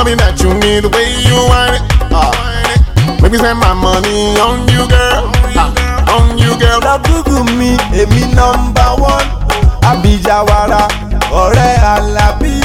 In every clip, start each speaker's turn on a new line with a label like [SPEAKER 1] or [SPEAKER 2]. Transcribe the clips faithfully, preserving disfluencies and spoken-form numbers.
[SPEAKER 1] loving that you need, the way you want it. Uh, make me spend my money on you, girl. Uh, on you, girl.
[SPEAKER 2] Lọ Google mi, èmi number one. Abijawara, ọ̀rẹ́ Alábí.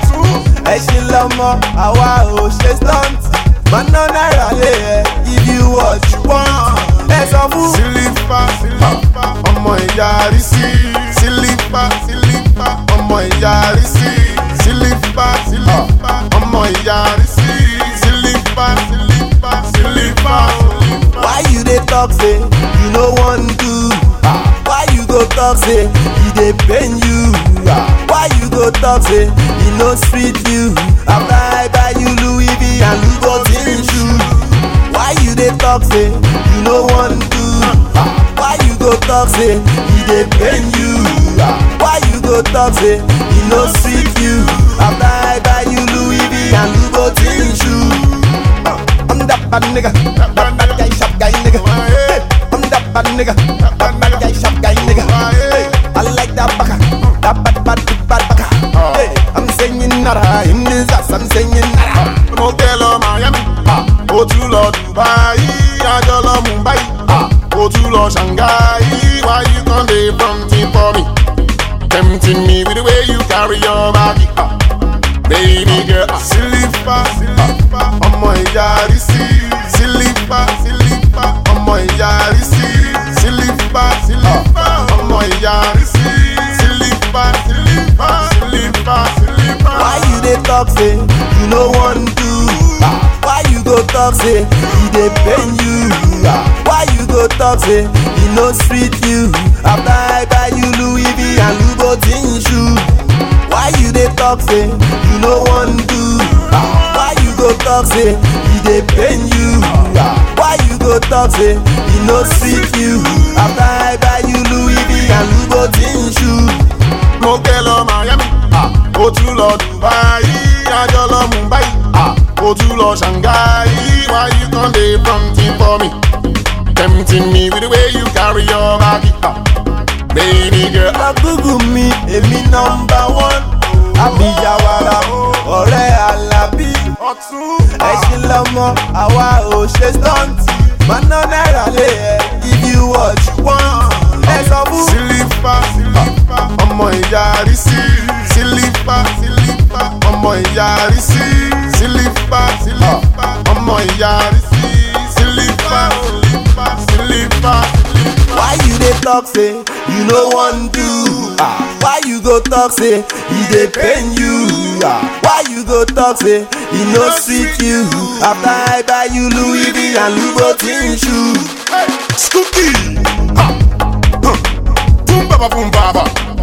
[SPEAKER 2] Ẹṣin lọmọ, àwa ò ṣe stunt. Mọ̀nà náírà lè ẹ̀, give you what you want. Ẹ sọ fún.
[SPEAKER 1] Sílífà, sílífà, ọmọ ìyá àrísí. Sílífà, sílífà, ọmọ ìyá àrísí. Sílífà, sílífà, ọmọ ìyá àrísí. Sílífà, sílífà, sílífà.
[SPEAKER 2] Why you dey talk say you no wan do? Why you go talk say e dey pain you? Why you go talk say e no sweet you? After I buy you Louis V and Louboutin shoe. Why you dey talk say you no wan do? Why you go talk say e dey pain you? Why you go talk say e no sweet you? After I buy you Louis V and Louboutin shoe. I'm that bad nigga, that bad guy, shop guy nigga. Hey, I'm that bad nigga, that bad guy, shop guy nigga. Hey, I like that baka, that bad bad bad baka. Hey, I'm singing nada in this ass, I'm singing nada.
[SPEAKER 1] Motel or Miami, go to Lord Dubai, Ajolo Mumbai, go to Lord Shanghai. Why you come dey fronting for me? Tempting me with the way you carry your body, baby girl. Sílífà, sílífà, ọmọ ìyá àrísí. Sílífà, sílífà, ọmọ ìyá àrísí. Sílífà, sílífà, ọmọ ìyá àrísí. Sílífà, sílífà, sílífà, sílífà.
[SPEAKER 2] Why you dey talk say you no wan do? Why you go talk say e dey pain you? Why you go talk say e no sweet you? After I buy you Louis V and Louboutin shoe. Why you dey talk say you no wan do? Why you go talk say e dey pain you? Why you go talk say e no sweet you? After I buy you Louis V and Louboutin shoe.
[SPEAKER 1] Mo gbé lọ Miami, go to lọ Dubai, Ajolo Mumbai, go to lọ Shanghai. Why you come dey fronting for me? Tempting me with the way you carry your body, baby girl.
[SPEAKER 2] Lọ Google mi, èmi number one. Abijawara, ọ̀rẹ́ Alábí. Ẹṣin lọmọ, àwa ò ṣe stunt. Mọ̀nà náírà lè ẹ̀, give you what you want. Ẹ sọ fún.
[SPEAKER 1] Sílífà, sílífà, ọmọ ìyá àrísí. Sílífà, sílífà, ọmọ ìyá àrísí. Sílífà, sílífà, ọmọ ìyá àrísí. Sílífà, sílífà, sílífà.
[SPEAKER 2] Why you dey talk say you no wan do? Why you go talk say e dey pain you? Why you go talk say e no sweet you? After I buy you Louis V and Louboutin shoe.
[SPEAKER 1] Hey, Scooby! Ha! Huh. Boom baba boom baba.